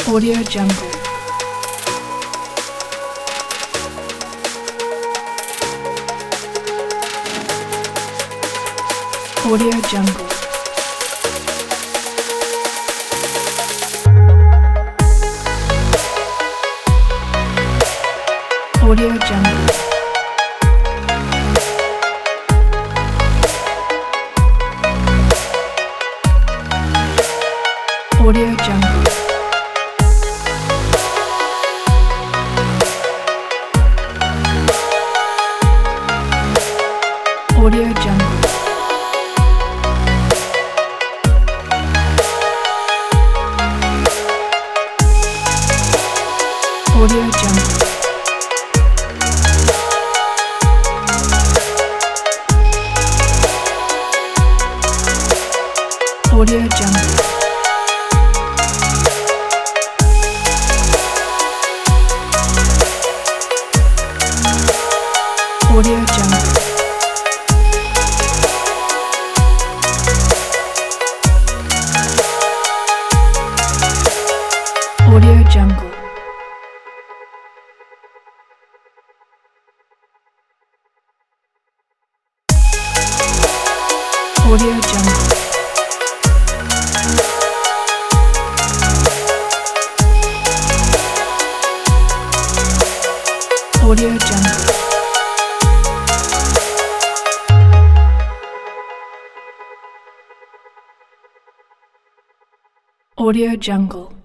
Audio Jungle. Audio Jungle. Audio Jungle. Audio Jungle. Audio Jungle. Audio Jungle. Audio Jungle. Audio Jungle. Audio Jungle. Audio Jungle. Audio Jungle. Audio Jungle.